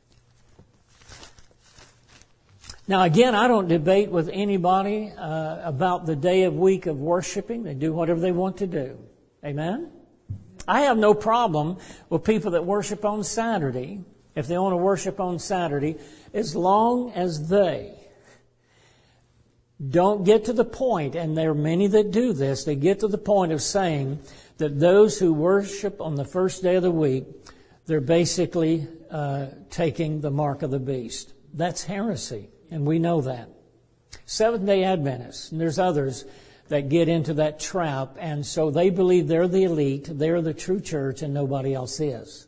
Now, again, I don't debate with anybody about the day of week of worshiping. They do whatever they want to do. Amen? I have no problem with people that worship on Saturday, if they want to worship on Saturday, as long as they don't get to the point, and there are many that do this, they get to the point of saying that those who worship on the first day of the week, they're basically taking the mark of the beast. That's heresy, and we know that. Seventh-day Adventists, and there's others that get into that trap, and so they believe they're the elite, they're the true church, and nobody else is.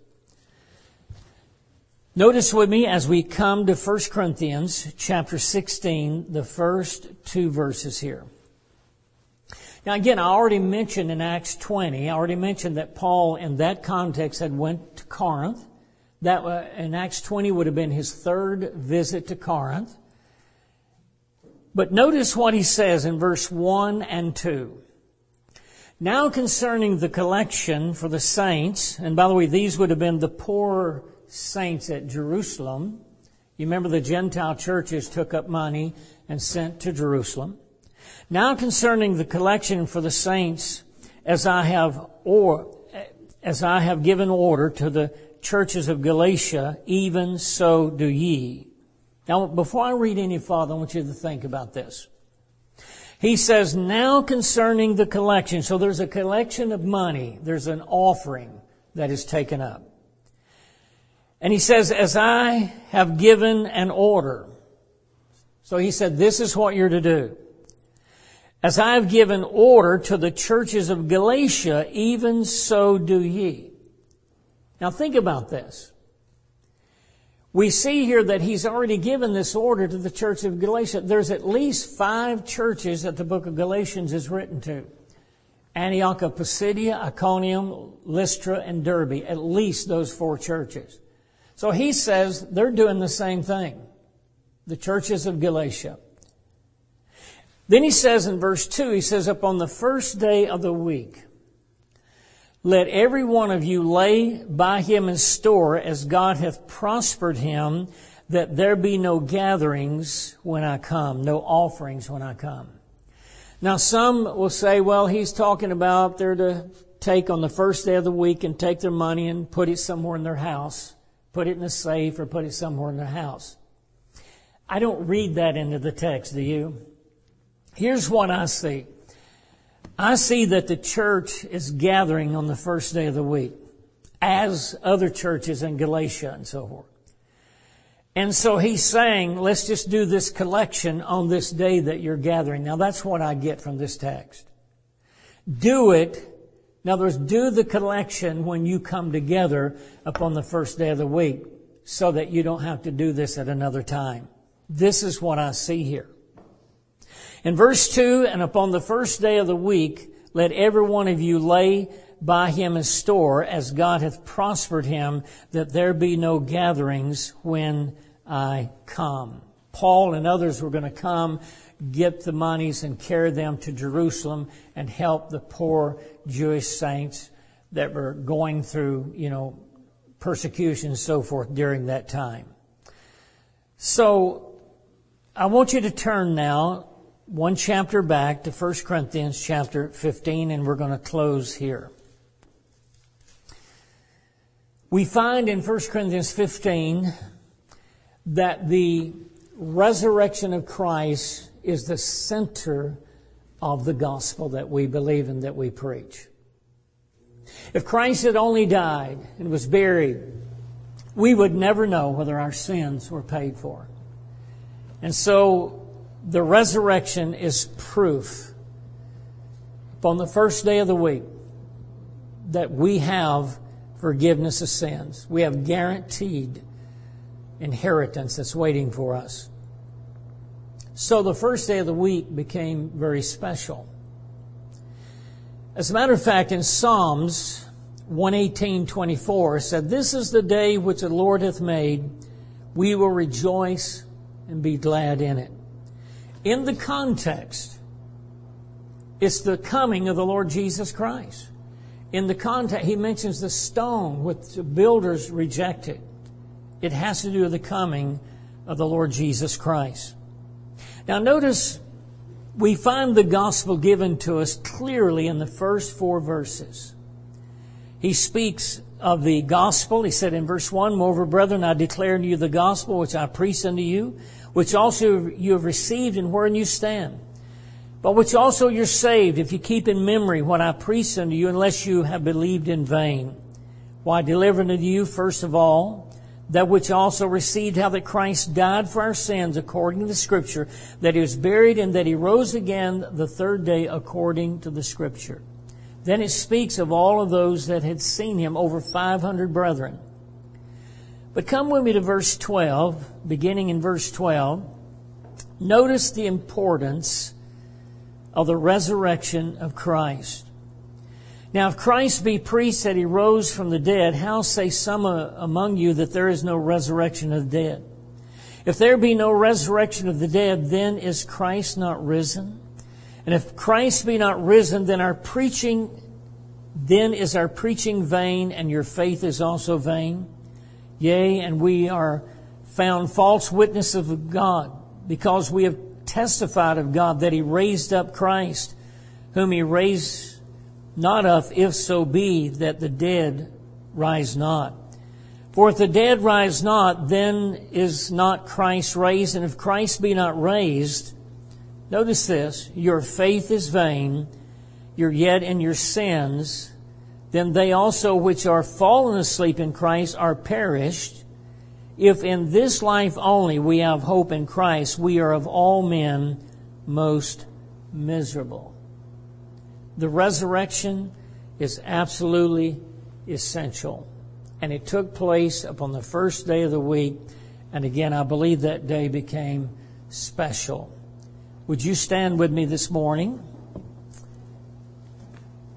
Notice with me as we come to 1 Corinthians chapter 16, the first 2 verses here. Now again, I already mentioned in Acts 20, I already mentioned that Paul in that context had went to Corinth. That in Acts 20 would have been his 3rd visit to Corinth. But notice what he says in verse 1 and 2. Now concerning the collection for the saints, and by the way, these would have been the poor saints at Jerusalem. You remember the Gentile churches took up money and sent to Jerusalem. Now concerning the collection for the saints, as I have given order to the churches of Galatia, even so do ye. Now, before I read any further, I want you to think about this. He says, now concerning the collection. So there's a collection of money. There's an offering that is taken up. And he says, as I have given an order. So he said, this is what you're to do. As I have given order to the churches of Galatia, even so do ye. Now think about this. We see here that he's already given this order to the church of Galatia. There's at least 5 churches that the book of Galatians is written to. Antioch of Pisidia, Iconium, Lystra, and Derbe. At least those 4 churches. So he says they're doing the same thing. The churches of Galatia. Then he says in verse 2, he says, upon the first day of the week, let every one of you lay by him in store as God hath prospered him, that there be no gatherings when I come, no offerings when I come. Now some will say, well, he's talking about they're to take on the first day of the week and take their money and put it somewhere in their house, put it in a safe or put it somewhere in their house. I don't read that into the text, do you? Here's what I see. I see that the church is gathering on the first day of the week, as other churches in Galatia and so forth. And so he's saying, let's just do this collection on this day that you're gathering. Now that's what I get from this text. Do it. In other words, do the collection when you come together upon the first day of the week, so that you don't have to do this at another time. This is what I see here. In verse 2, and upon the first day of the week, let every one of you lay by him in store, as God hath prospered him, that there be no gatherings when I come. Paul and others were going to come, get the monies and carry them to Jerusalem and help the poor Jewish saints that were going through, persecution and so forth during that time. So I want you to turn now one chapter back to 1 Corinthians chapter 15, and we're going to close here. We find in 1 Corinthians 15 that the resurrection of Christ is the center of the gospel that we believe and that we preach. If Christ had only died and was buried, we would never know whether our sins were paid for. And so the resurrection is proof upon the first day of the week that we have forgiveness of sins. We have guaranteed inheritance that's waiting for us. So the first day of the week became very special. As a matter of fact, in Psalms 118:24 said, this is the day which the Lord hath made. We will rejoice and be glad in it. In the context, it's the coming of the Lord Jesus Christ. In the context, he mentions the stone which the builders rejected. It has to do with the coming of the Lord Jesus Christ. Now notice, we find the gospel given to us clearly in the first 4 verses. He speaks of the gospel. He said in verse 1, moreover, brethren, I declare unto you the gospel which I preached unto you, which also you have received and wherein you stand, but which also you're saved, if you keep in memory what I preached unto you, unless you have believed in vain. Why, delivered unto you, first of all, that which also received, how that Christ died for our sins according to the Scripture, that he was buried, and that he rose again the third day according to the Scripture. Then it speaks of all of those that had seen him, over 500 brethren. But come with me to verse 12, beginning in verse 12. Notice the importance of the resurrection of Christ. Now, if Christ be preached that he rose from the dead, how say some among you that there is no resurrection of the dead? If there be no resurrection of the dead, then is Christ not risen? And if Christ be not risen, then is our preaching vain, and your faith is also vain? Yea, and we are found false witnesses of God, because we have testified of God that he raised up Christ, whom he raised not up, if so be that the dead rise not. For if the dead rise not, then is not Christ raised. And if Christ be not raised, notice this, your faith is vain, you're yet in your sins. Then they also which are fallen asleep in Christ are perished. If in this life only we have hope in Christ, we are of all men most miserable. The resurrection is absolutely essential. And it took place upon the first day of the week. And again, I believe that day became special. Would you stand with me this morning?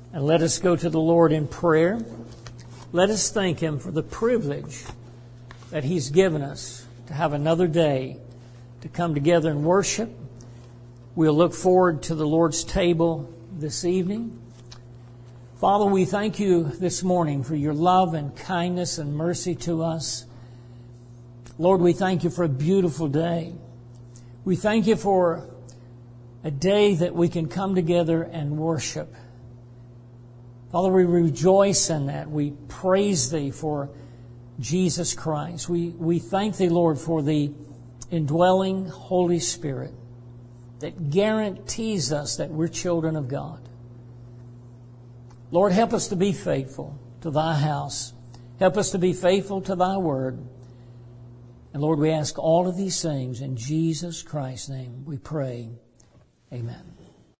And let us go to the Lord in prayer. Let us thank Him for the privilege that He's given us to have another day to come together and worship. We'll look forward to the Lord's table this evening. Father, we thank You this morning for Your love and kindness and mercy to us. Lord, we thank You for a beautiful day. We thank You for a day that we can come together and worship. Father, we rejoice in that. We praise Thee for Jesus Christ. We thank Thee, Lord, for the indwelling Holy Spirit that guarantees us that we're children of God. Lord, help us to be faithful to Thy house. Help us to be faithful to Thy word. And Lord, we ask all of these things in Jesus Christ's name we pray. Amen.